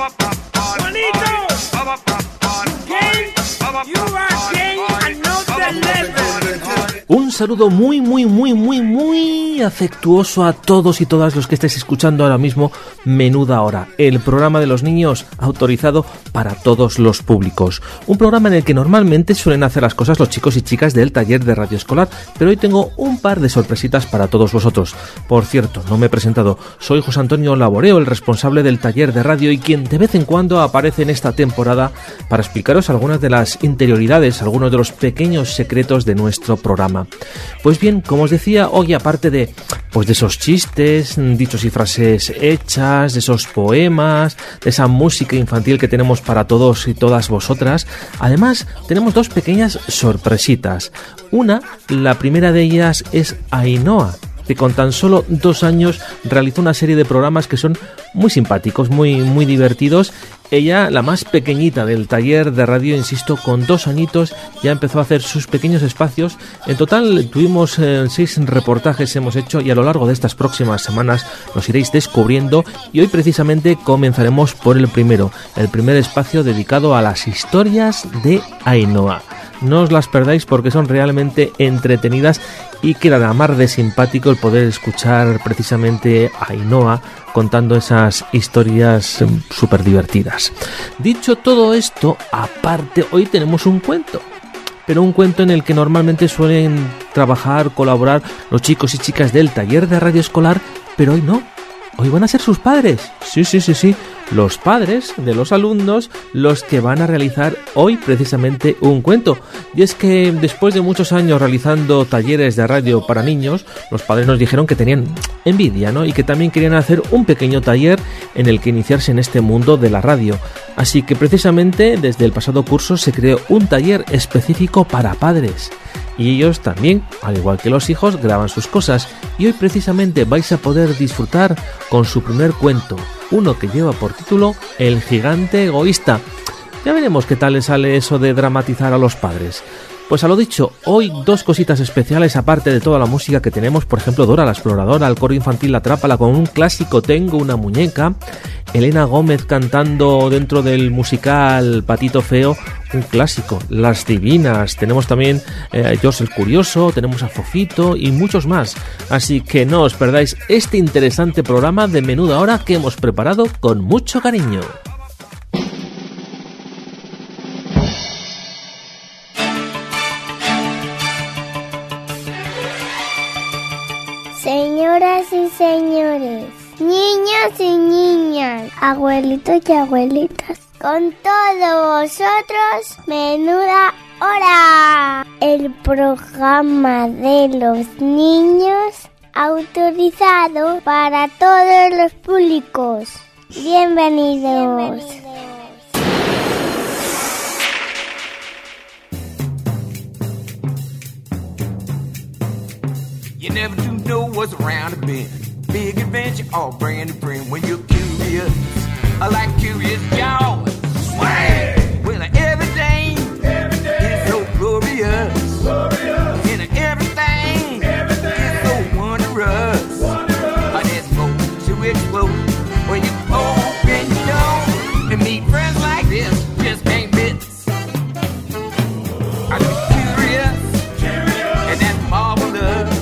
Un saludo muy afectuoso a todos y todas los que estáis escuchando ahora mismo Menuda Hora, el programa de los niños autorizado para todos los públicos. Un programa en el que normalmente suelen hacer las cosas los chicos y chicas del taller de radio escolar, pero hoy tengo un par de sorpresitas para todos vosotros. Por cierto, no me he presentado, soy José Antonio Laboreo, el responsable del taller de radio y quien de vez en cuando aparece en esta temporada para explicaros algunas de las interioridades, algunos de los pequeños secretos de nuestro programa. Pues bien, como os decía, hoy aparte de esos chistes, dichos y frases hechas, de esos poemas, de esa música infantil que tenemos para todos y todas vosotras, además tenemos dos pequeñas sorpresitas. La primera de ellas es Ainhoa, que con tan solo 2 años realizó una serie de programas que son muy simpáticos, muy divertidos. Ella, la más pequeñita del taller de radio, insisto, con 2 añitos ya empezó a hacer sus pequeños espacios. En total tuvimos 6 reportajes hemos hecho y a lo largo de estas próximas semanas los iréis descubriendo y hoy precisamente comenzaremos por el primer espacio dedicado a las historias de Ainhoa. No os las perdáis porque son realmente entretenidas y queda de mar de simpático el poder escuchar precisamente a Ainhoa contando esas historias súper divertidas. Dicho todo esto, aparte hoy tenemos un cuento, pero un cuento en el que normalmente suelen colaborar los chicos y chicas del taller de radio escolar, pero hoy no. Hoy van a ser sus padres. Sí. Los padres de los alumnos los que van a realizar hoy precisamente un cuento. Y es que después de muchos años realizando talleres de radio para niños, los padres nos dijeron que tenían envidia, ¿no? Y que también querían hacer un pequeño taller en el que iniciarse en este mundo de la radio. Así que precisamente desde el pasado curso se creó un taller específico para padres. Y ellos también, al igual que los hijos, graban sus cosas. Y hoy precisamente vais a poder disfrutar con su primer cuento, uno que lleva por título El gigante egoísta. Ya veremos qué tal les sale eso de dramatizar a los padres. Pues a lo dicho, hoy 2 cositas especiales aparte de toda la música que tenemos, por ejemplo Dora la Exploradora, el coro infantil La Trápala con un clásico Tengo una muñeca, Elena Gómez cantando dentro del musical Patito Feo, un clásico, Las Divinas, tenemos también George el Curioso, tenemos a Fofito y muchos más, así que no os perdáis este interesante programa de Menuda Hora que hemos preparado con mucho cariño. Señoras y señores, niños y niñas, abuelitos y abuelitas, con todos vosotros, Menuda Hora, el programa de los niños autorizado para todos los públicos. Bienvenidos. You never do know what's around the bend. Big adventure, all brand new friend. When you're curious, I like curious jaws. Swag! Well, everything is so glorious. And everything is so wondrous. I just go to explode. When you open your door and meet friends like this, just can't miss. I get curious, and that's marvelous.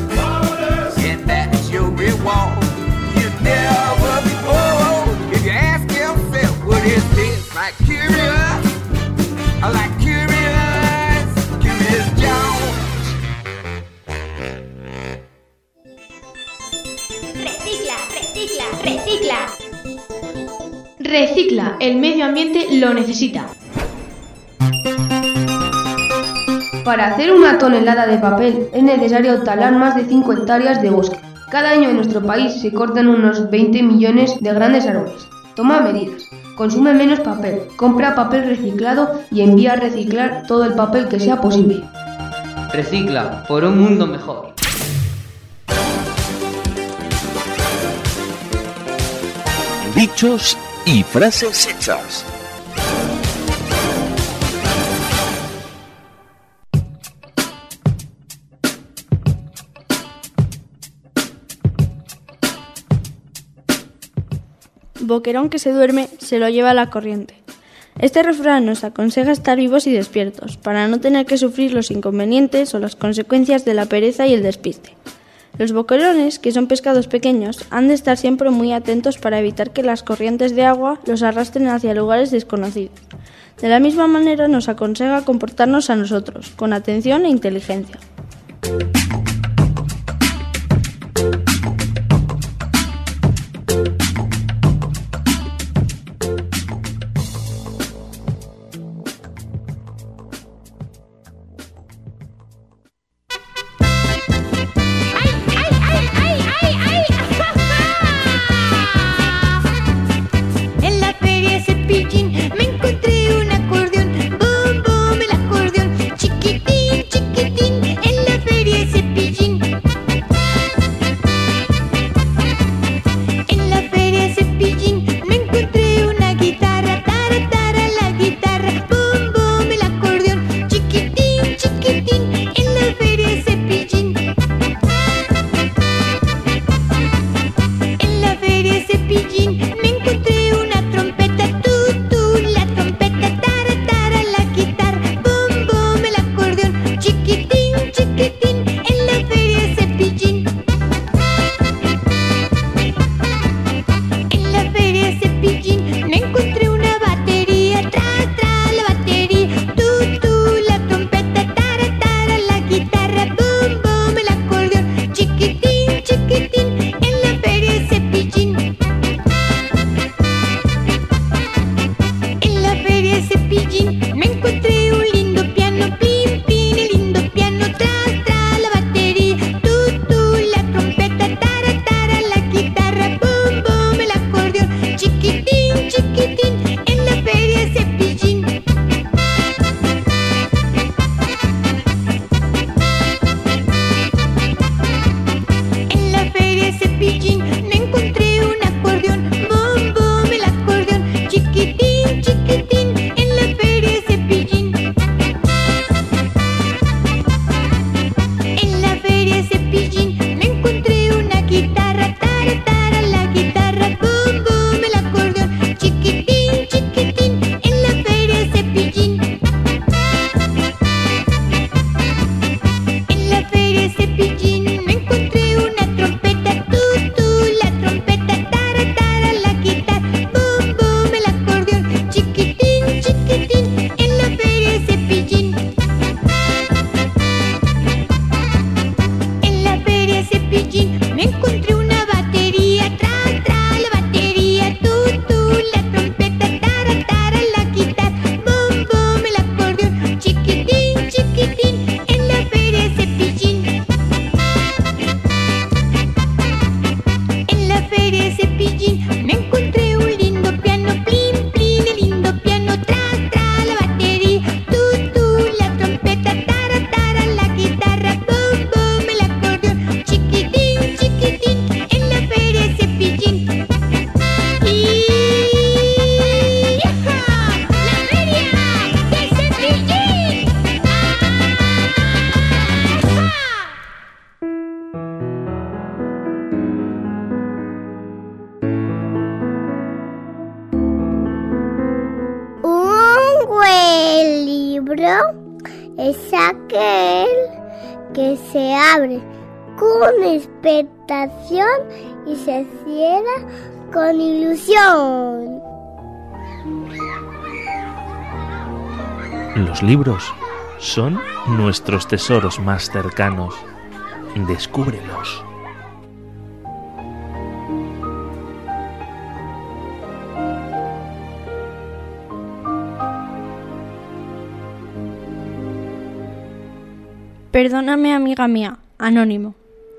Reward you never before. If you ask yourself, what is this? Like curious, I like curious Jones. Recicla. Recicla, el medio ambiente lo necesita. Para hacer 1 tonelada de papel es necesario talar más de 5 hectáreas de bosque. Cada año en nuestro país se cortan unos 20 millones de grandes árboles. Toma medidas. Consume menos papel. Compra papel reciclado y envía a reciclar todo el papel que sea posible. Recicla por un mundo mejor. Dichos y frases hechas. boquerón que se duerme se lo lleva la corriente. Este refrán nos aconseja estar vivos y despiertos, para no tener que sufrir los inconvenientes o las consecuencias de la pereza y el despiste. Los boquerones, que son pescados pequeños, han de estar siempre muy atentos para evitar que las corrientes de agua los arrastren hacia lugares desconocidos. De la misma manera nos aconseja comportarnos a nosotros, con atención e inteligencia. Es aquel que se abre con expectación y se cierra con ilusión. Los libros son nuestros tesoros más cercanos. Descúbrelos. Perdóname, amiga mía, anónimo.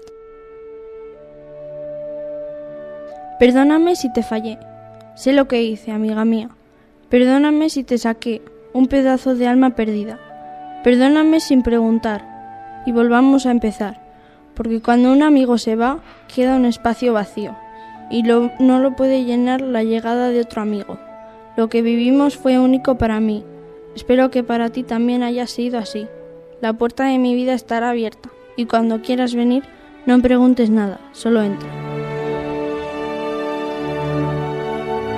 Perdóname si te fallé. Sé lo que hice, amiga mía. Perdóname si te saqué un pedazo de alma perdida. Perdóname sin preguntar. Y volvamos a empezar. Porque cuando un amigo se va, queda un espacio vacío. Y no lo puede llenar la llegada de otro amigo. Lo que vivimos fue único para mí. Espero que para ti también haya sido así. La puerta de mi vida estará abierta. Y cuando quieras venir, no preguntes nada, solo entra.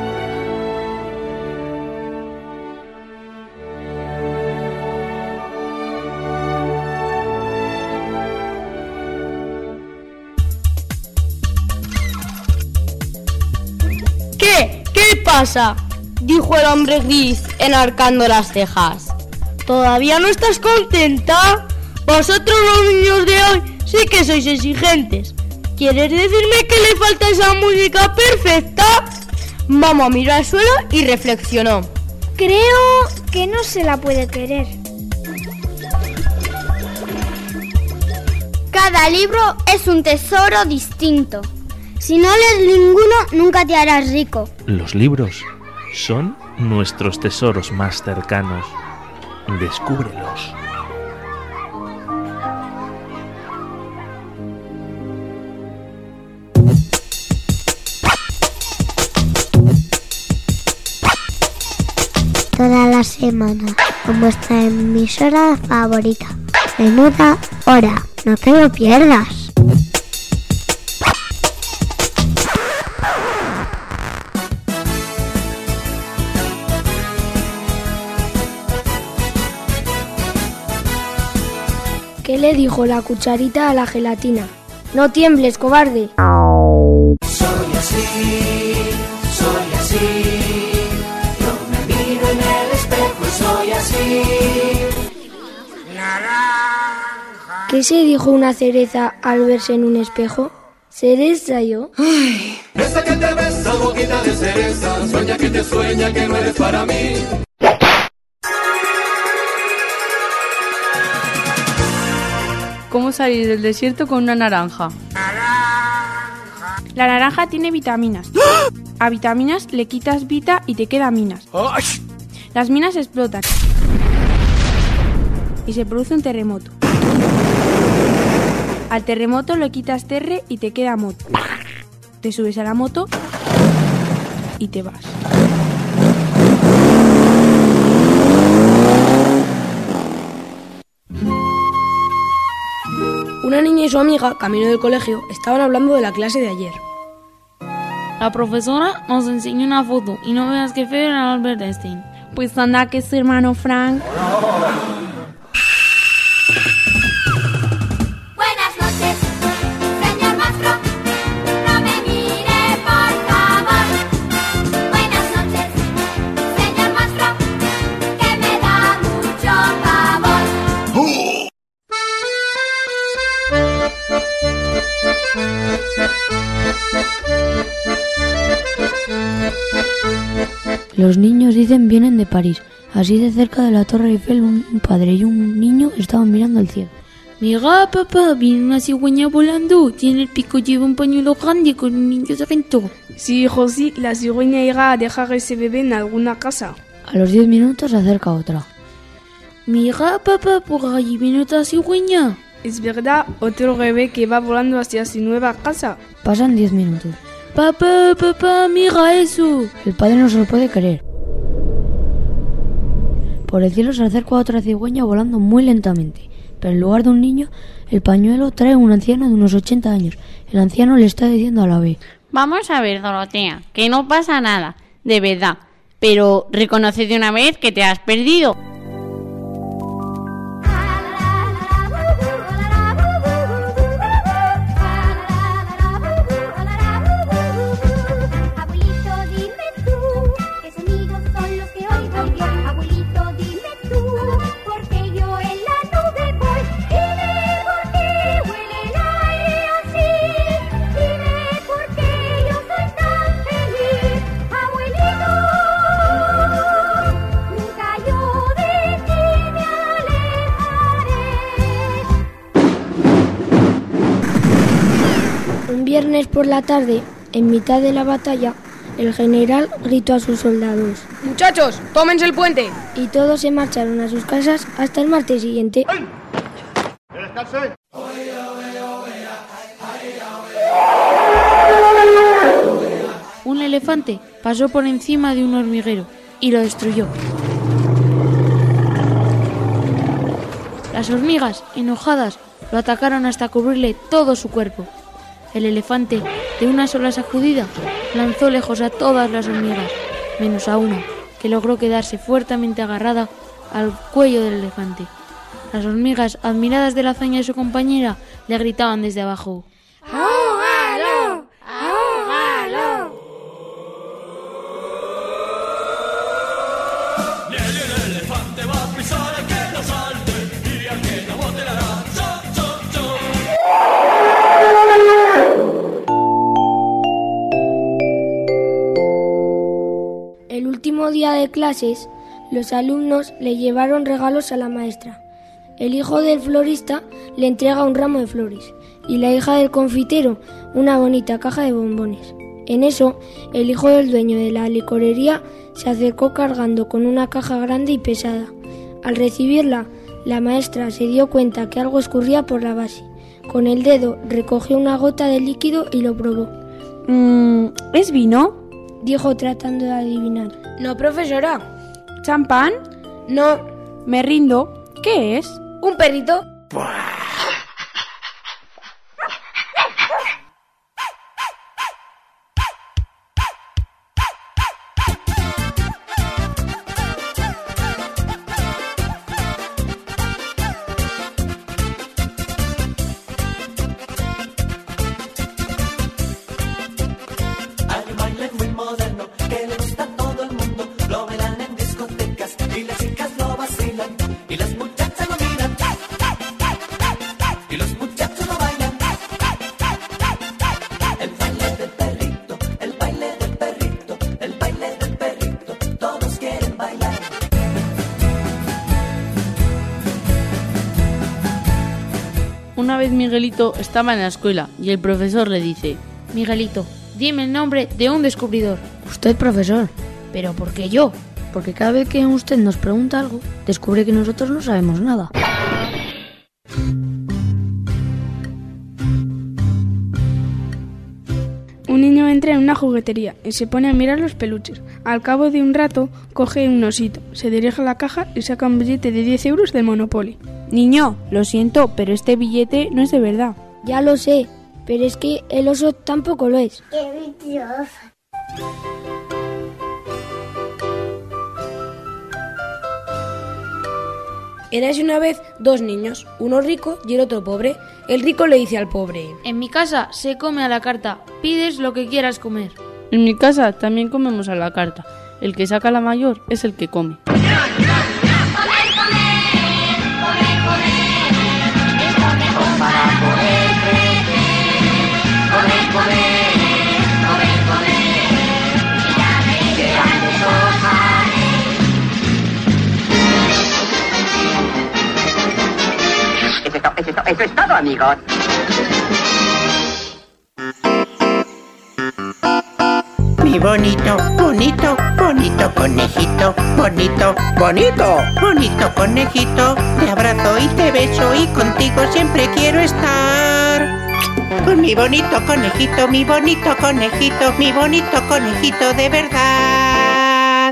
pasa?, dijo el hombre gris, enarcando las cejas. ¿Todavía no estás contenta? Vosotros los niños de hoy sí que sois exigentes. ¿Quieres decirme que le falta esa música perfecta? Mamá miró al suelo y reflexionó. Creo que no se la puede querer. Cada libro es un tesoro distinto. Si no lees ninguno, nunca te harás rico. Los libros son nuestros tesoros más cercanos. Descúbrelos. Toda la semana con vuestra emisora favorita. Menuda hora, no te lo pierdas. ¿Qué le dijo la cucharita a la gelatina? No tiembles, cobarde. Soy así, yo me miro en el espejo y soy así. Naranja. ¿Qué se dijo una cereza al verse en un espejo? ¿Cereza yo? Esa que te besa, boquita de cereza, sueña que te sueña que no eres para mí. ¿Cómo salir del desierto con una naranja? La naranja tiene vitaminas. A vitaminas le quitas vita y te queda minas. Las minas explotan y se produce un terremoto. Al terremoto le quitas terre y te queda moto. Te subes a la moto y te vas. Una niña y su amiga, camino del colegio, estaban hablando de la clase de ayer. La profesora nos enseñó una foto y no veas qué feo era Albert Einstein. Pues anda que su hermano Frank. Buenas noches, señor maestro. No me mire, por favor. Buenas noches, señor maestro. Que me da mucho favor. Los niños dicen vienen de París. Así de cerca de la Torre Eiffel, un padre y un niño estaban mirando al cielo. Mira, papá, viene una cigüeña volando. Tiene el pico, lleva un pañuelo grande con un niño dentro. Sí, hijo, sí, la cigüeña irá a dejar ese bebé en alguna casa. A los 10 minutos se acerca otra. Mira, papá, por allí viene otra cigüeña. Es verdad, otro bebé que va volando hacia su nueva casa. Pasan 10 minutos. Papá, mira eso. El padre no se lo puede creer. Por el cielo se acerca otra cigüeña volando muy lentamente. Pero en lugar de un niño, el pañuelo trae un anciano de unos 80 años. El anciano le está diciendo al ave: Vamos a ver, Dorotea, que no pasa nada, de verdad. Pero reconoce de una vez que te has perdido. Viernes por la tarde, en mitad de la batalla, el general gritó a sus soldados: ¡Muchachos, tómense el puente! Y todos se marcharon a sus casas hasta el martes siguiente. Un elefante pasó por encima de un hormiguero y lo destruyó. Las hormigas, enojadas, lo atacaron hasta cubrirle todo su cuerpo. El elefante, de una sola sacudida, lanzó lejos a todas las hormigas, menos a una, que logró quedarse fuertemente agarrada al cuello del elefante. Las hormigas, admiradas de la hazaña de su compañera, le gritaban desde abajo: ¡Ahógalo! ¡Ahógalo! último día de clases, los alumnos le llevaron regalos a la maestra. El hijo del florista le entrega un ramo de flores y la hija del confitero una bonita caja de bombones. En eso, el hijo del dueño de la licorería se acercó cargando con una caja grande y pesada. Al recibirla, la maestra se dio cuenta que algo escurría por la base. Con el dedo recogió una gota de líquido y lo probó. ¿Es vino? Dijo tratando de adivinar. No, profesora. ¿Champán? No. Me rindo. ¿Qué es? Un perrito. Una vez Miguelito estaba en la escuela y el profesor le dice: Miguelito, dime el nombre de un descubridor. Usted, profesor. ¿Pero por qué yo? Porque cada vez que usted nos pregunta algo, descubre que nosotros no sabemos nada. Un niño entra en una juguetería y se pone a mirar los peluches. Al cabo de un rato, coge un osito, se dirige a la caja y saca un billete de 10 euros del Monopoly. Niño, lo siento, pero este billete no es de verdad. Ya lo sé, pero es que el oso tampoco lo es. ¡Qué mentiroso! Érase una vez dos niños, uno rico y el otro pobre. El rico le dice al pobre: En mi casa se come a la carta, pides lo que quieras comer. En mi casa también comemos a la carta. El que saca la mayor es el que come. Eso es todo, amigos. Mi bonito, bonito, bonito conejito, bonito, bonito, bonito conejito, te abrazo y te beso y contigo siempre quiero estar. Con mi bonito conejito, mi bonito conejito, mi bonito conejito de verdad.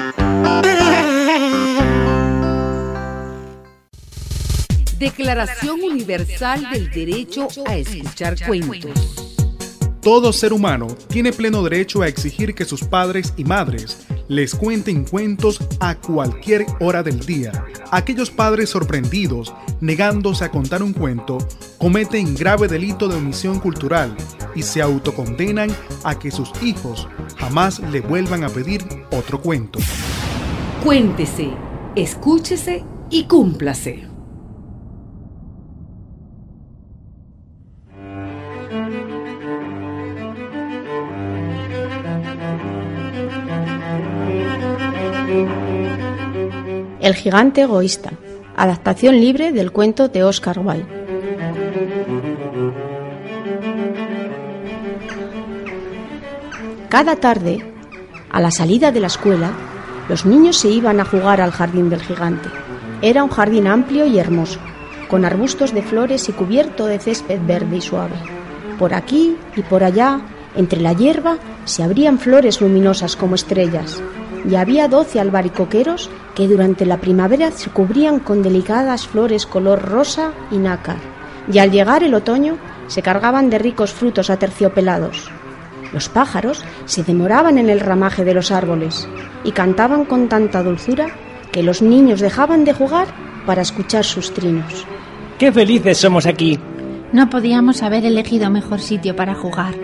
Declaración Universal del Derecho a Escuchar Cuentos. Todo ser humano tiene pleno derecho a exigir que sus padres y madres les cuenten cuentos a cualquier hora del día. Aquellos padres sorprendidos negándose a contar un cuento cometen grave delito de omisión cultural y se autocondenan a que sus hijos jamás le vuelvan a pedir otro cuento. Cuéntese, escúchese y cúmplase. El gigante egoísta. Adaptación libre del cuento de Oscar Wilde. Cada tarde, a la salida de la escuela, los niños se iban a jugar al jardín del gigante. Era un jardín amplio y hermoso, con arbustos de flores y cubierto de césped verde y suave. Por aquí y por allá, entre la hierba, se abrían flores luminosas como estrellas. Y había 12 albaricoqueros que durante la primavera se cubrían con delicadas flores color rosa y nácar, y al llegar el otoño se cargaban de ricos frutos aterciopelados. Los pájaros se demoraban en el ramaje de los árboles y cantaban con tanta dulzura que los niños dejaban de jugar para escuchar sus trinos. ¡Qué felices somos aquí! No podíamos haber elegido mejor sitio para jugar.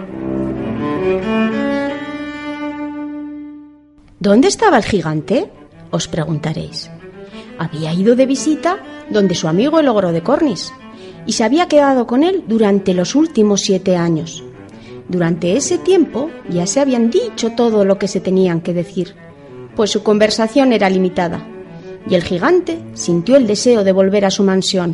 ¿Dónde estaba el gigante?, os preguntaréis. Había ido de visita donde su amigo el ogro de Cornis y se había quedado con él durante los últimos 7 años. Durante ese tiempo ya se habían dicho todo lo que se tenían que decir, pues su conversación era limitada, y el gigante sintió el deseo de volver a su mansión.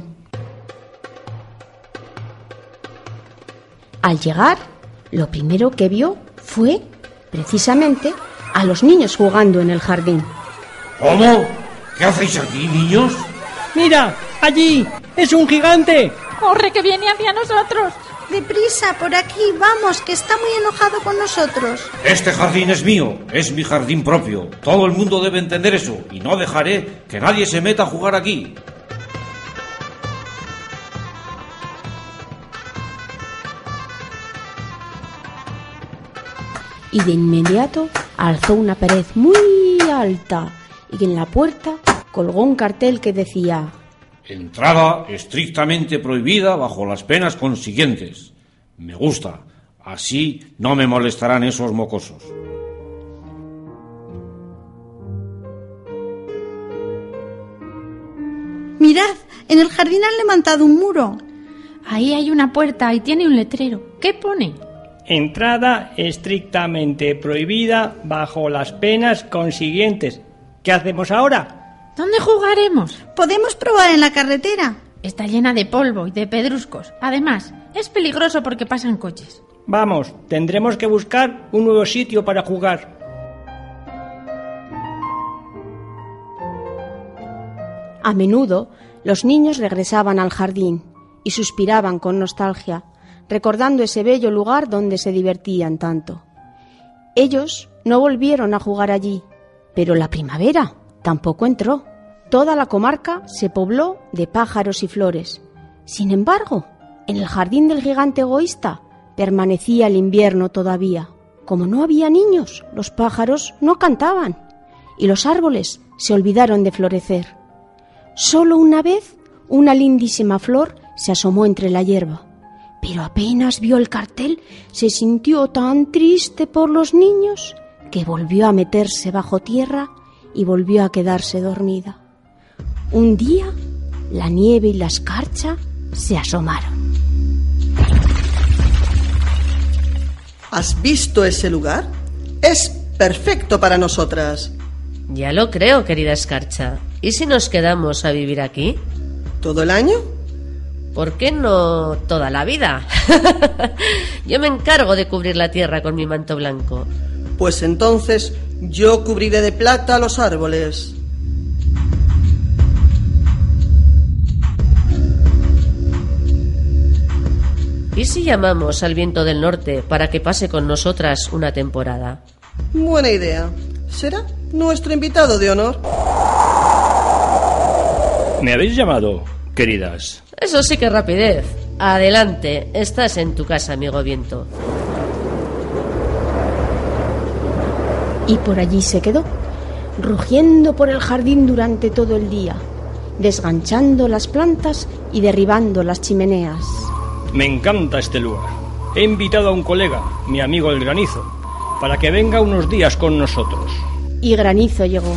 Al llegar, lo primero que vio fue, precisamente, a los niños jugando en el jardín. ¿Cómo? ¿Qué hacéis aquí, niños? ¡Mira! ¡Allí! ¡Es un gigante! ¡Corre, que viene hacia nosotros! Deprisa, por aquí, vamos, que está muy enojado con nosotros. Este jardín es mío, es mi jardín propio. Todo el mundo debe entender eso, y no dejaré que nadie se meta a jugar aquí. Y de inmediato alzó una pared muy alta y en la puerta colgó un cartel que decía: Entrada estrictamente prohibida bajo las penas consiguientes. Me gusta, así no me molestarán esos mocosos. Mirad, en el jardín han levantado un muro. Ahí hay una puerta y tiene un letrero. ¿Qué pone? Entrada estrictamente prohibida bajo las penas consiguientes. ¿Qué hacemos ahora? ¿Dónde jugaremos? Podemos probar en la carretera. Está llena de polvo y de pedruscos. Además, es peligroso porque pasan coches. Vamos, tendremos que buscar un nuevo sitio para jugar. A menudo, los niños regresaban al jardín y suspiraban con nostalgia, recordando ese bello lugar donde se divertían tanto. Ellos no volvieron a jugar allí, pero la primavera tampoco entró. Toda la comarca se pobló de pájaros y flores. Sin embargo, en el jardín del gigante egoísta permanecía el invierno todavía. Como no había niños, los pájaros no cantaban y los árboles se olvidaron de florecer. Solo una vez, una lindísima flor se asomó entre la hierba, pero apenas vio el cartel, se sintió tan triste por los niños que volvió a meterse bajo tierra y volvió a quedarse dormida. Un día, la nieve y la escarcha se asomaron. ¿Has visto ese lugar? Es perfecto para nosotras. Ya lo creo, querida escarcha. ¿Y si nos quedamos a vivir aquí? ¿Todo el año? ¿Por qué no toda la vida? Yo me encargo de cubrir la tierra con mi manto blanco. Pues entonces yo cubriré de plata los árboles. ¿Y si llamamos al viento del norte para que pase con nosotras una temporada? Buena idea. Será nuestro invitado de honor. ¿Me habéis llamado, queridas? Eso sí que rapidez. Adelante, estás en tu casa, amigo viento. Y por allí se quedó, rugiendo por el jardín durante todo el día, desganchando las plantas y derribando las chimeneas. Me encanta este lugar. He invitado a un colega, mi amigo el Granizo, para que venga unos días con nosotros. Y Granizo llegó.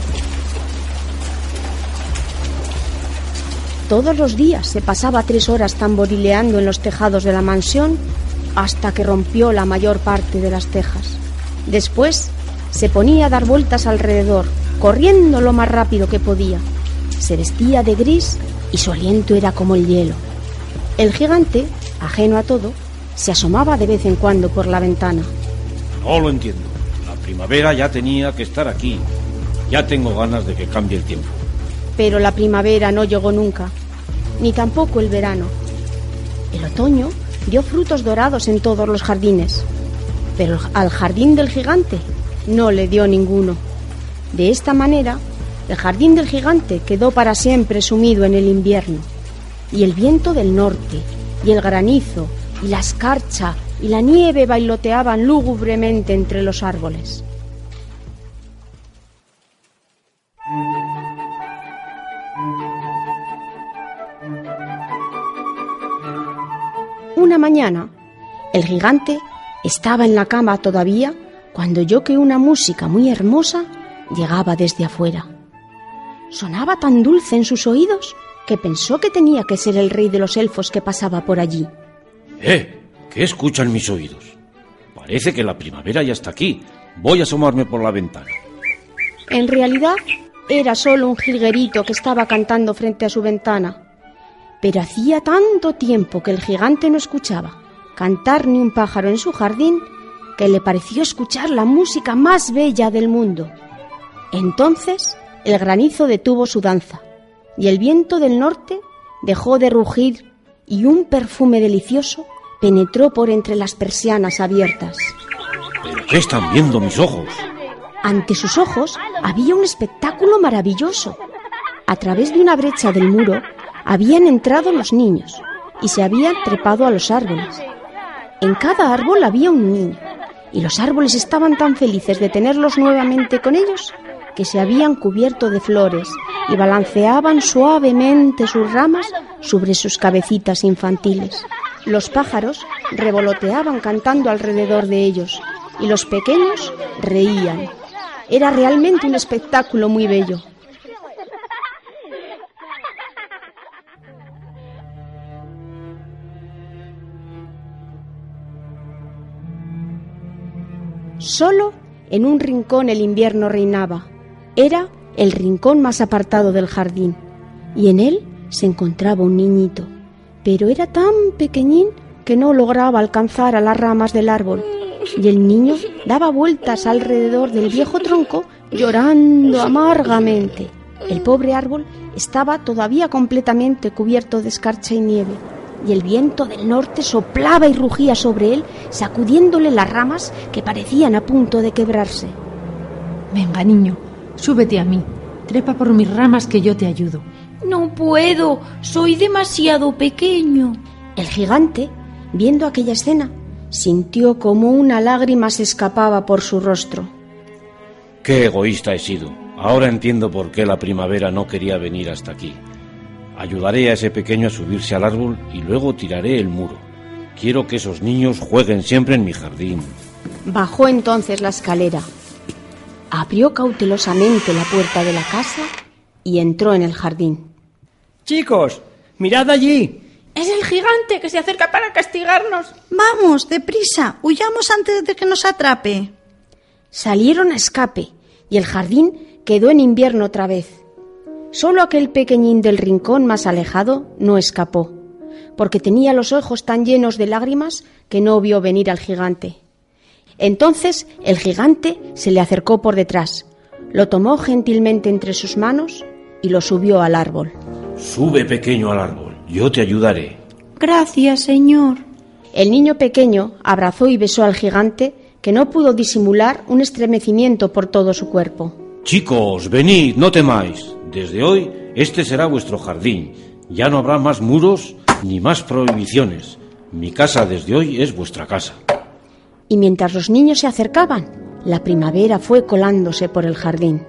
Todos los días se pasaba 3 horas tamborileando en los tejados de la mansión hasta que rompió la mayor parte de las tejas. Después se ponía a dar vueltas alrededor, corriendo lo más rápido que podía. Se vestía de gris y su aliento era como el hielo. El gigante, ajeno a todo, se asomaba de vez en cuando por la ventana. No lo entiendo. La primavera ya tenía que estar aquí. Ya tengo ganas de que cambie el tiempo. Pero la primavera no llegó nunca, ni tampoco el verano. El otoño dio frutos dorados en todos los jardines, pero al jardín del gigante no le dio ninguno. De esta manera, el jardín del gigante quedó para siempre sumido en el invierno, y el viento del norte, y el granizo, y la escarcha, y la nieve bailoteaban lúgubremente entre los árboles. Una mañana, el gigante estaba en la cama todavía cuando oyó que una música muy hermosa llegaba desde afuera. Sonaba tan dulce en sus oídos que pensó que tenía que ser el rey de los elfos que pasaba por allí. ¿Qué escuchan mis oídos? Parece que la primavera ya está aquí. Voy a asomarme por la ventana. En realidad, era solo un jilguerito que estaba cantando frente a su ventana. Pero hacía tanto tiempo que el gigante no escuchaba cantar ni un pájaro en su jardín que le pareció escuchar la música más bella del mundo. Entonces el granizo detuvo su danza y el viento del norte dejó de rugir y un perfume delicioso penetró por entre las persianas abiertas. ¿Pero qué están viendo mis ojos? Ante sus ojos había un espectáculo maravilloso. A través de una brecha del muro habían entrado los niños y se habían trepado a los árboles. En cada árbol había un niño y los árboles estaban tan felices de tenerlos nuevamente con ellos que se habían cubierto de flores y balanceaban suavemente sus ramas sobre sus cabecitas infantiles. Los pájaros revoloteaban cantando alrededor de ellos y los pequeños reían. Era realmente un espectáculo muy bello. Solo en un rincón el invierno reinaba. Era el rincón más apartado del jardín, y en él se encontraba un niñito, pero era tan pequeñín que no lograba alcanzar a las ramas del árbol, y el niño daba vueltas alrededor del viejo tronco llorando amargamente. El pobre árbol estaba todavía completamente cubierto de escarcha y nieve, y el viento del norte soplaba y rugía sobre él, sacudiéndole las ramas que parecían a punto de quebrarse. Venga, niño, súbete a mí. Trepa por mis ramas que yo te ayudo. No puedo, soy demasiado pequeño. El gigante, viendo aquella escena, sintió como una lágrima se escapaba por su rostro. Qué egoísta he sido. Ahora entiendo por qué la primavera no quería venir hasta aquí. Ayudaré a ese pequeño a subirse al árbol y luego tiraré el muro. Quiero que esos niños jueguen siempre en mi jardín. Bajó entonces la escalera, abrió cautelosamente la puerta de la casa y entró en el jardín. Chicos, mirad allí. Es el gigante que se acerca para castigarnos. Vamos, deprisa, huyamos antes de que nos atrape. Salieron a escape y el jardín quedó en invierno otra vez. Solo aquel pequeñín del rincón más alejado no escapó, porque tenía los ojos tan llenos de lágrimas que no vio venir al gigante. Entonces el gigante se le acercó por detrás, lo tomó gentilmente entre sus manos y lo subió al árbol. Sube, pequeño, al árbol, yo te ayudaré. Gracias, señor. El niño pequeño abrazó y besó al gigante, que no pudo disimular un estremecimiento por todo su cuerpo. Chicos, venid, no temáis. Desde hoy, este será vuestro jardín. Ya no habrá más muros ni más prohibiciones. Mi casa desde hoy es vuestra casa. Y mientras los niños se acercaban, la primavera fue colándose por el jardín.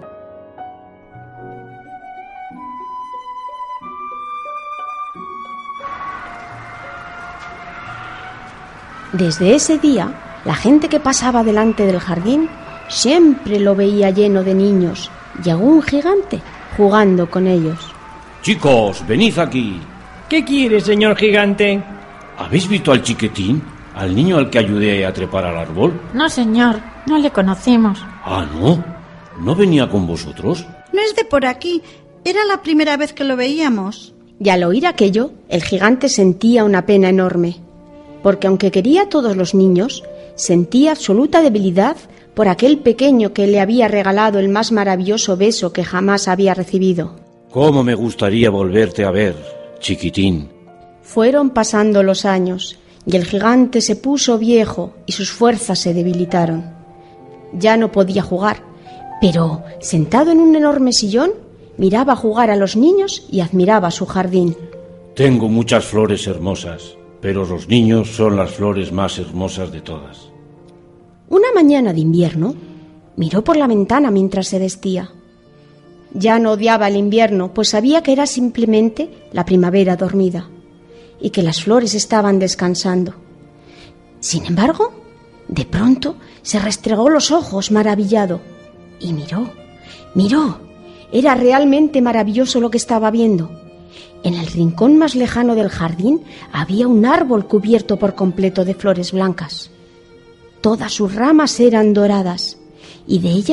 Desde ese día, la gente que pasaba delante del jardín siempre lo veía lleno de niños y algún gigante jugando con ellos. Chicos, venid aquí. ¿Qué quiere, señor gigante? ¿Habéis visto al chiquitín? ¿Al niño al que ayudé a trepar al árbol? No, señor, no le conocemos. Ah, ¿no? ¿No venía con vosotros? No es de por aquí. Era la primera vez que lo veíamos. Y al oír aquello, el gigante sentía una pena enorme, porque aunque quería a todos los niños, sentía absoluta debilidad por aquel pequeño que le había regalado el más maravilloso beso que jamás había recibido. ¿Cómo me gustaría volverte a ver, chiquitín? Fueron pasando los años y el gigante se puso viejo y sus fuerzas se debilitaron. Ya no podía jugar, pero sentado en un enorme sillón, miraba jugar a los niños y admiraba su jardín. Tengo muchas flores hermosas, pero los niños son las flores más hermosas de todas. Una mañana de invierno, miró por la ventana mientras se vestía. Ya no odiaba el invierno, pues sabía que era simplemente la primavera dormida y que las flores estaban descansando. Sin embargo, de pronto se restregó los ojos maravillado y miró. Era realmente maravilloso lo que estaba viendo. En el rincón más lejano del jardín había un árbol cubierto por completo de flores blancas. Todas sus ramas eran doradas y de ellas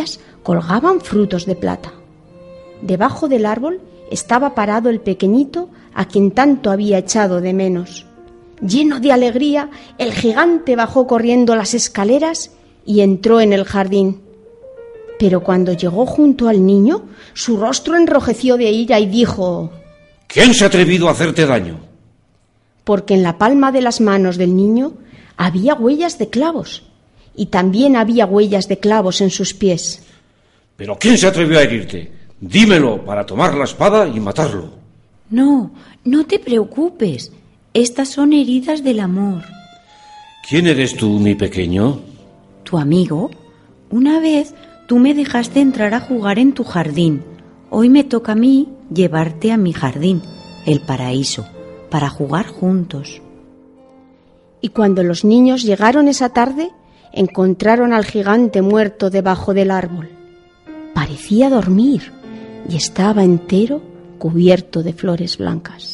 colgaban frutos de plata. Debajo del árbol estaba parado el pequeñito a quien tanto había echado de menos. Lleno de alegría, el gigante bajó corriendo las escaleras y entró en el jardín. Pero cuando llegó junto al niño, su rostro enrojeció de ira y dijo: ¿Quién se ha atrevido a hacerte daño? Porque en la palma de las manos del niño había huellas de clavos, y también había huellas de clavos en sus pies. ¿Pero quién se atrevió a herirte? Dímelo para tomar la espada y matarlo. No, no te preocupes. Estas son heridas del amor. ¿Quién eres tú, mi pequeño? ¿Tu amigo? Una vez tú me dejaste entrar a jugar en tu jardín. Hoy me toca a mí llevarte a mi jardín, el paraíso, para jugar juntos. Y cuando los niños llegaron esa tarde, encontraron al gigante muerto debajo del árbol. Parecía dormir y estaba entero cubierto de flores blancas.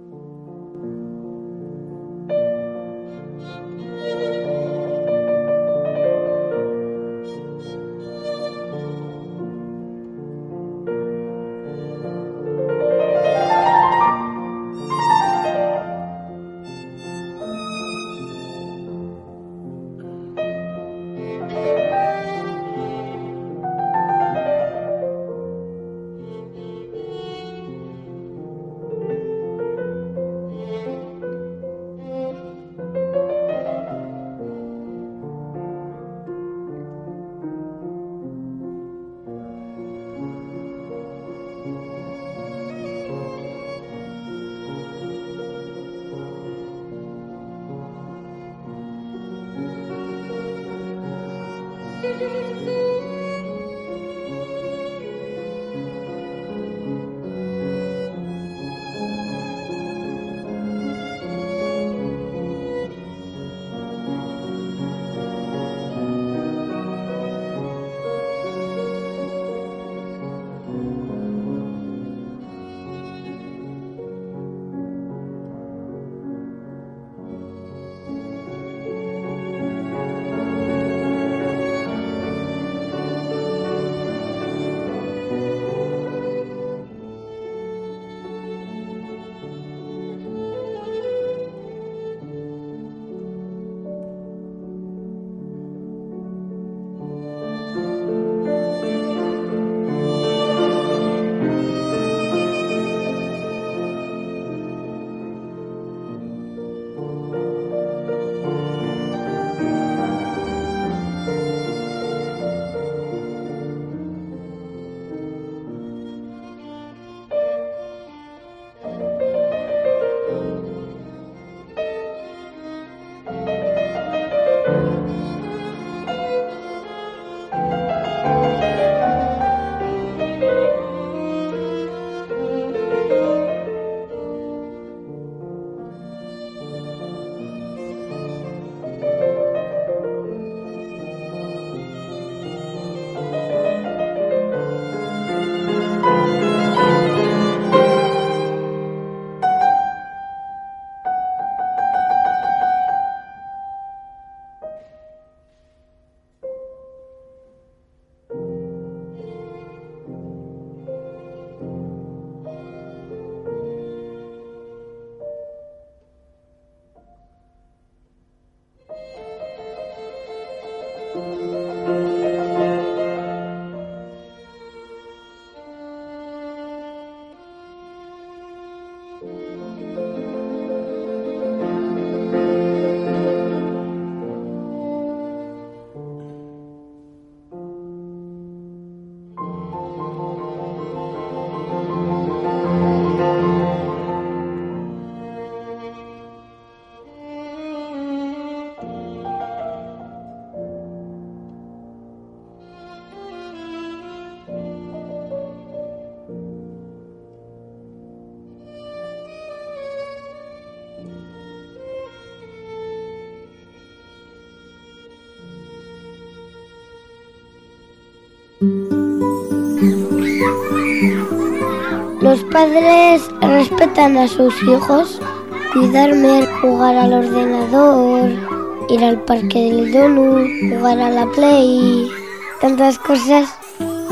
Los padres respetan a sus hijos, cuidarme, jugar al ordenador, ir al parque del donut, jugar a la play, tantas cosas.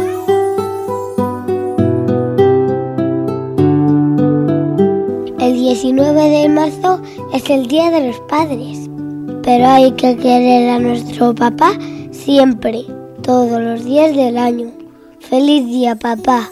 19 de marzo es el Día de los Padres. Pero hay que querer a nuestro papá siempre, todos los días del año. ¡Feliz día, papá!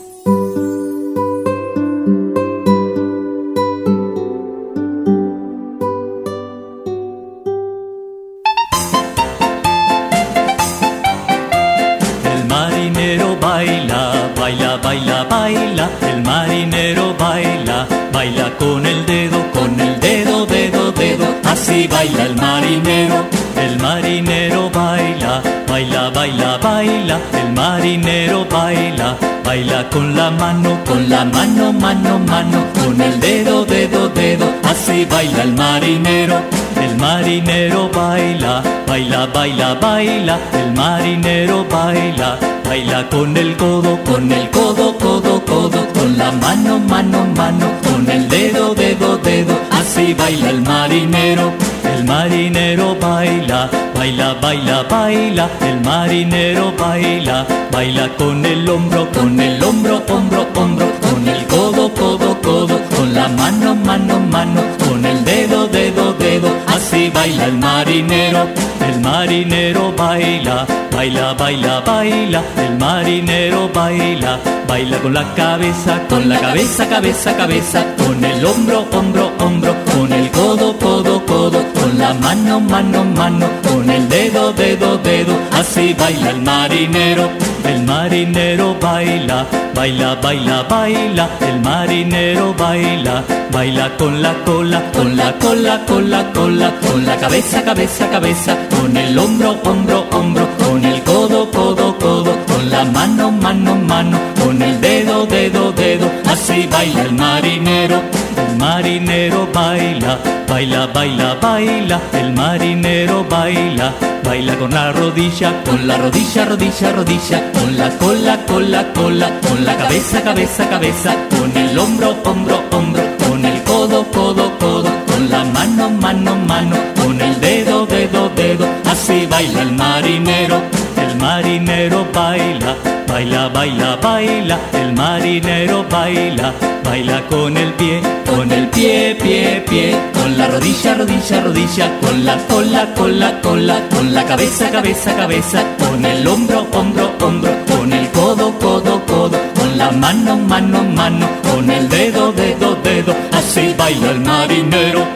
El marinero baila, baila, baila, baila. El marinero baila, baila con el dedo, dedo, dedo. Así baila el marinero. El marinero baila, baila, baila, baila. El marinero baila, baila con la mano, mano, mano. Con el dedo, dedo, dedo. Así baila el marinero. El marinero baila, baila, baila, baila. El marinero baila, baila con el codo, codo, codo. Con la mano, mano, mano. Con el dedo, dedo, dedo. Así baila el marinero. El marinero baila, baila, baila, baila. El marinero baila, baila con el hombro, hombro, hombro. Con el codo, codo. Con la mano, mano, mano. Con el dedo, dedo, dedo. Así baila el marinero. El marinero baila, baila, baila, baila. El marinero baila, baila con la cabeza, cabeza. Con el hombro, hombro. Con el codo, codo. Con la mano, mano. Con el dedo, dedo, dedo. Así baila el marinero. El marinero baila, baila, baila, baila. El marinero baila, baila con la cola, cola. Con la cabeza, cabeza. Con el hombro, hombro. Con el codo, codo. Con la mano, mano. Con el dedo, dedo, dedo. Así baila el marinero. El marinero baila, baila, baila, baila. El marinero baila, baila con la rodilla, rodilla. Con la cola. Con la cabeza, cabeza. Con el hombro, hombro. Con el codo, codo. Con la mano, mano. Con el dedo, dedo, dedo. Así baila el marinero. El marinero baila, baila, baila, baila. El marinero baila, baila con el pie, pie. Con la rodilla, rodilla. Con la cola. Con la cabeza, cabeza. Con el hombro, hombro. Con el codo, codo. Con la mano, mano. Con el dedo, dedo, dedo. Así baila el marinero.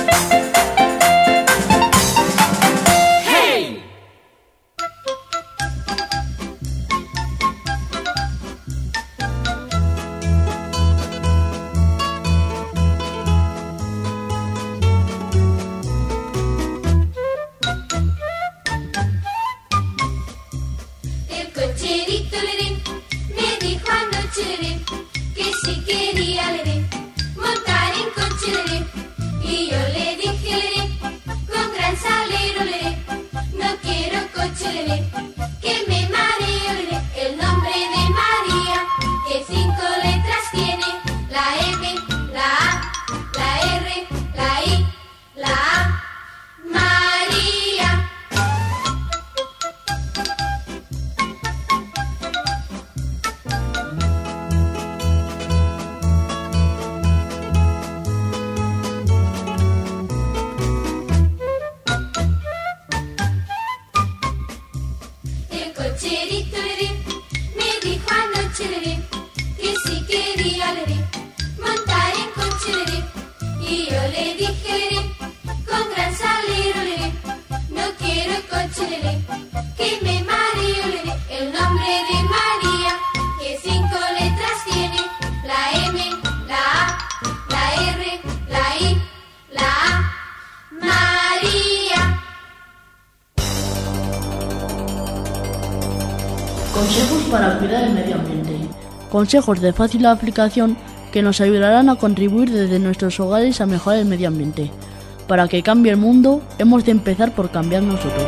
Consejos para cuidar el medio ambiente. Consejos de fácil aplicación que nos ayudarán a contribuir desde nuestros hogares a mejorar el medio ambiente. Para que cambie el mundo, hemos de empezar por cambiar nosotros.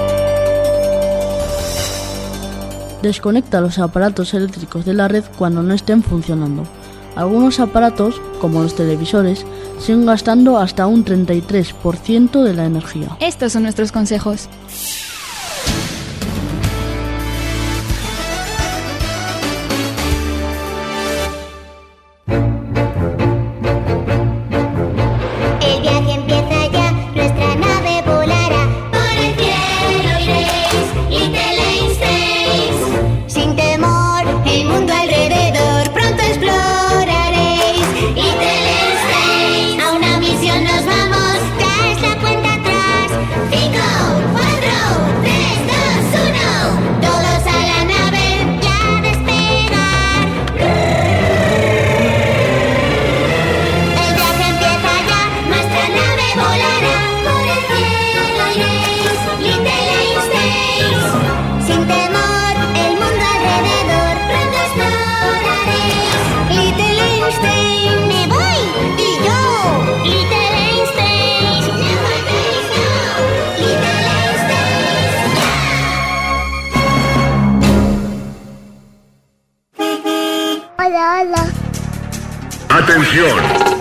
Desconecta los aparatos eléctricos de la red cuando no estén funcionando. Algunos aparatos, como los televisores, siguen gastando hasta un 33% de la energía. Estos son nuestros consejos. ¡Atención!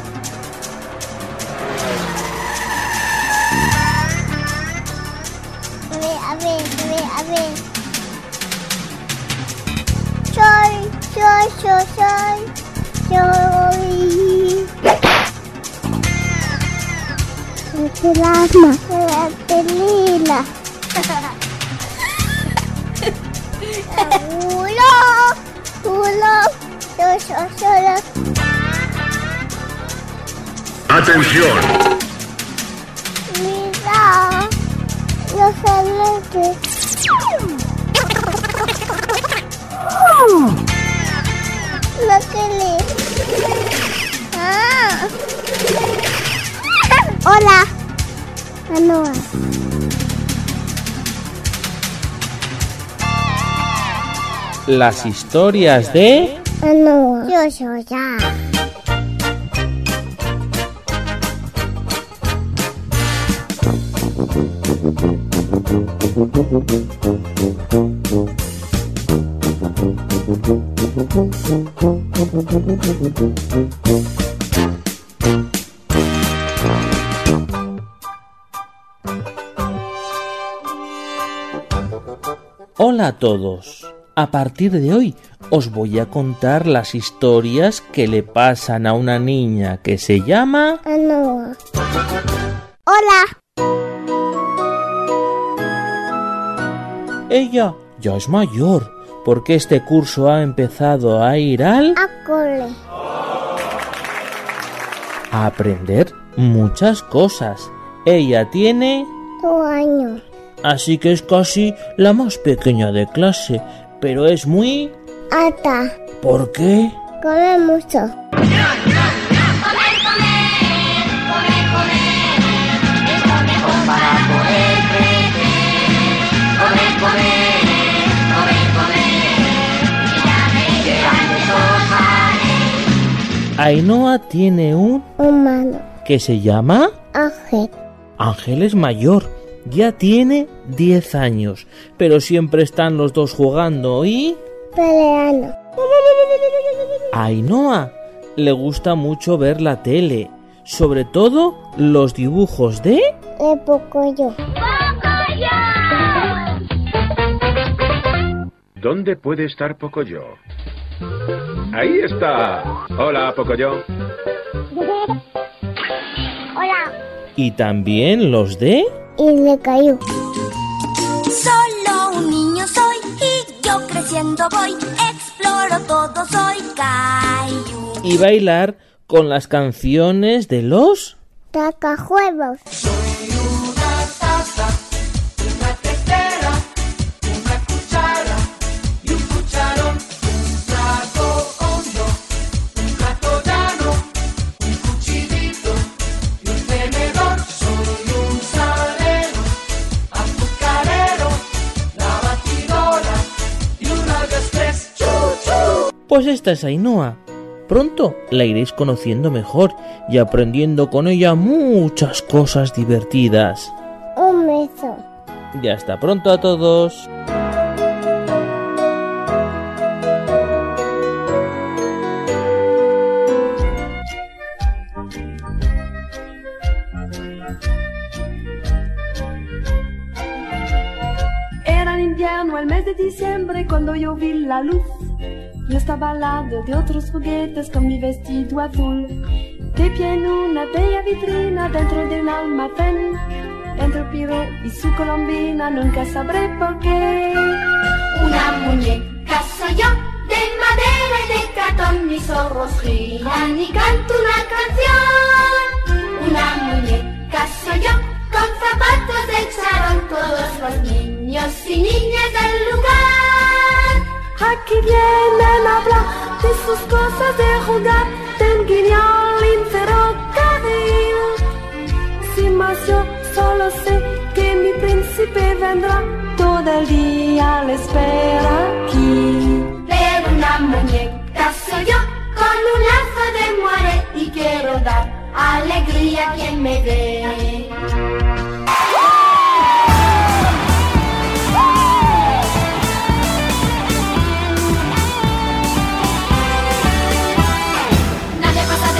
A ver. Soy. La pelila. Solo. ¡Atención! Mira, los aletes. La tele. Hola. Anoa. Las historias de... Anoa. Yo soy ya. Hola a todos. A partir de hoy os voy a contar las historias que le pasan a una niña que se llama... Anoa. Hola. Ella ya es mayor, porque este curso ha empezado a ir al... A cole. A aprender muchas cosas. Ella tiene... 2 años. Así que es casi la más pequeña de clase, pero es muy... Alta. ¿Por qué? Come mucho. Ainhoa tiene un... humano. ¿Qué se llama? Ángel. Ángel es mayor, ya tiene 10 años, pero siempre están los dos jugando y... peleando. A Ainhoa le gusta mucho ver la tele, sobre todo los dibujos de... Pocoyo. ¿Dónde puede estar Pocoyo? ¡Ahí está! Hola, Pocoyo. Hola. Y también los de... Y le cayó. Solo un niño soy y yo creciendo voy. Exploro todo, soy Caillou. Y bailar con las canciones de los... Tacajuegos. Soy una taza, una tetera, una cuchara y un cucharón. Un plato hondo, un plato llano, un cuchillito y un tenedor. Soy un salero, azucarero, la batidora y una de tres. ¡Chu! Pues esta es Ainhoa. Pronto la iréis conociendo mejor y aprendiendo con ella muchas cosas divertidas. Un beso. Y hasta pronto a todos. Era en invierno, el mes de diciembre, cuando yo vi la luz. Yo estaba al lado de otros juguetes con mi vestido azul. De pie en una bella vitrina dentro de un almacén. Entre Piro y su colombina nunca sabré por qué. Una muñeca soy yo, de madera y de cartón. Mis ojos giran y canto una canción. Una muñeca soy yo, con zapatos de charol. Todos los niños y niñas del lugar aquí vienen a hablar de sus cosas de jugar, del guiñol ferrocarril. Sin más yo solo sé que mi príncipe vendrá, todo el día le espera aquí. Pero una muñeca soy yo, con un lazo de muere, y quiero dar alegría a quien me ve. Nadie pasa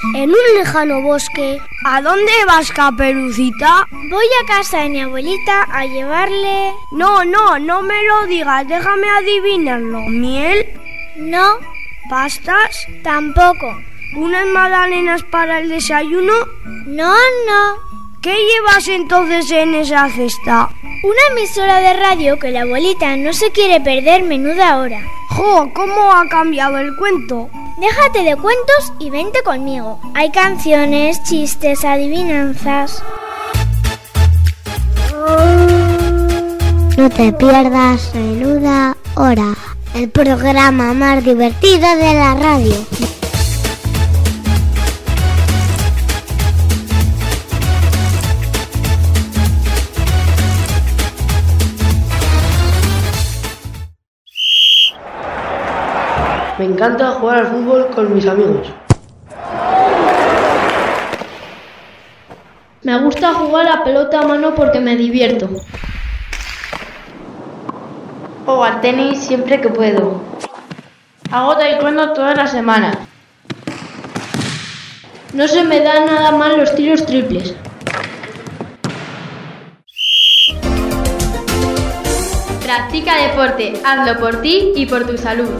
En un lejano bosque. ¿A dónde vas, Caperucita? Voy a casa de mi abuelita a llevarle... No me lo digas, déjame adivinarlo. ¿Miel? No. ¿Pastas? Tampoco. ¿Unas magdalenas para el desayuno? No. ¿Qué llevas entonces en esa cesta? Una emisora de radio que la abuelita no se quiere perder menuda hora. ¡Jo! ¿Cómo ha cambiado el cuento? Déjate de cuentos y vente conmigo. Hay canciones, chistes, adivinanzas. No te pierdas Menuda Hora, el programa más divertido de la radio. Me encanta jugar al fútbol con mis amigos. Me gusta jugar a pelota a mano porque me divierto. Juego al tenis siempre que puedo. Hago taekwondo todas las semanas. No se me dan nada mal los tiros triples. Practica deporte, hazlo por ti y por tu salud.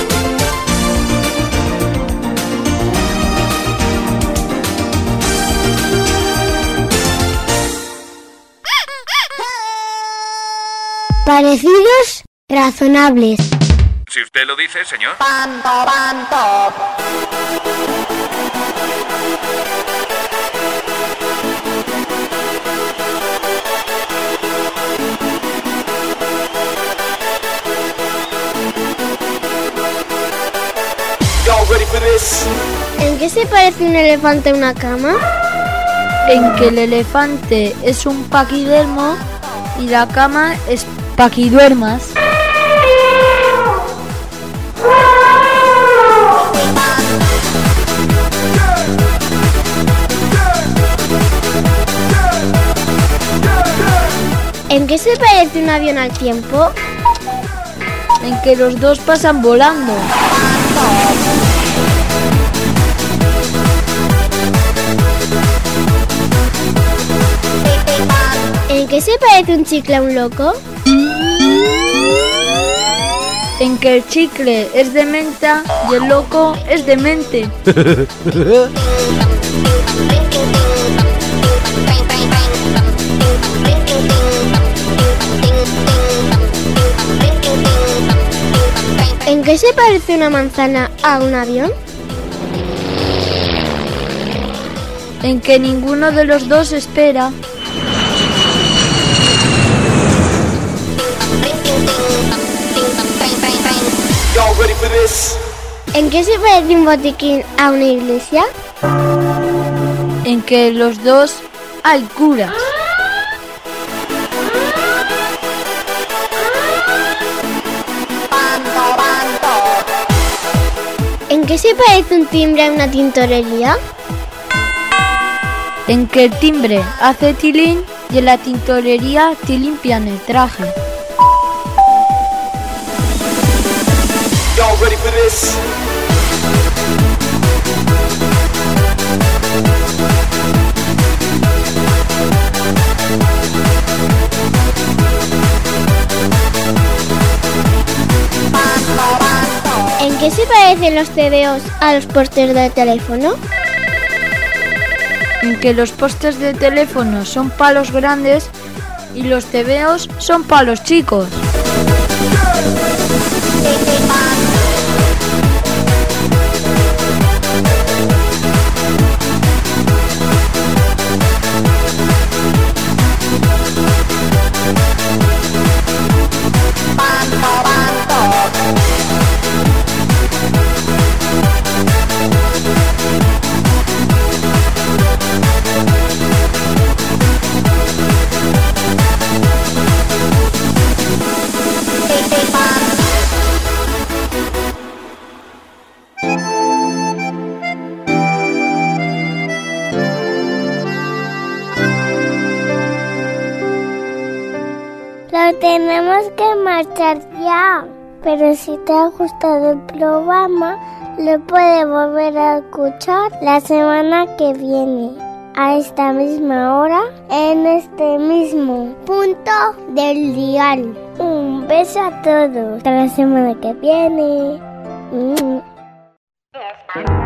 Parecidos, razonables. Si usted lo dice, señor. ¿En qué se parece un elefante a una cama? En que el elefante es un paquidermo y la cama es paquiduermas. ¿En qué se parece un avión al tiempo? En que los dos pasan volando. ¿En qué se parece un chicle a un loco? En que el chicle es de menta y el loco es de mente. ¿En qué se parece una manzana a un avión? En que ninguno de los dos espera. ¿En qué se parece un botiquín a una iglesia? En que los dos hay curas. ¿En qué se parece un timbre a una tintorería? En que el timbre hace tilín y en la tintorería te limpian el traje. ¿En qué se parecen los tebeos a los postes de teléfono? En que los postes de teléfono son palos grandes y los tebeos son palos chicos. Tenemos que marchar ya, pero si te ha gustado el programa, lo puede volver a escuchar la semana que viene, a esta misma hora, en este mismo punto del dial. Un beso a todos. Hasta la semana que viene.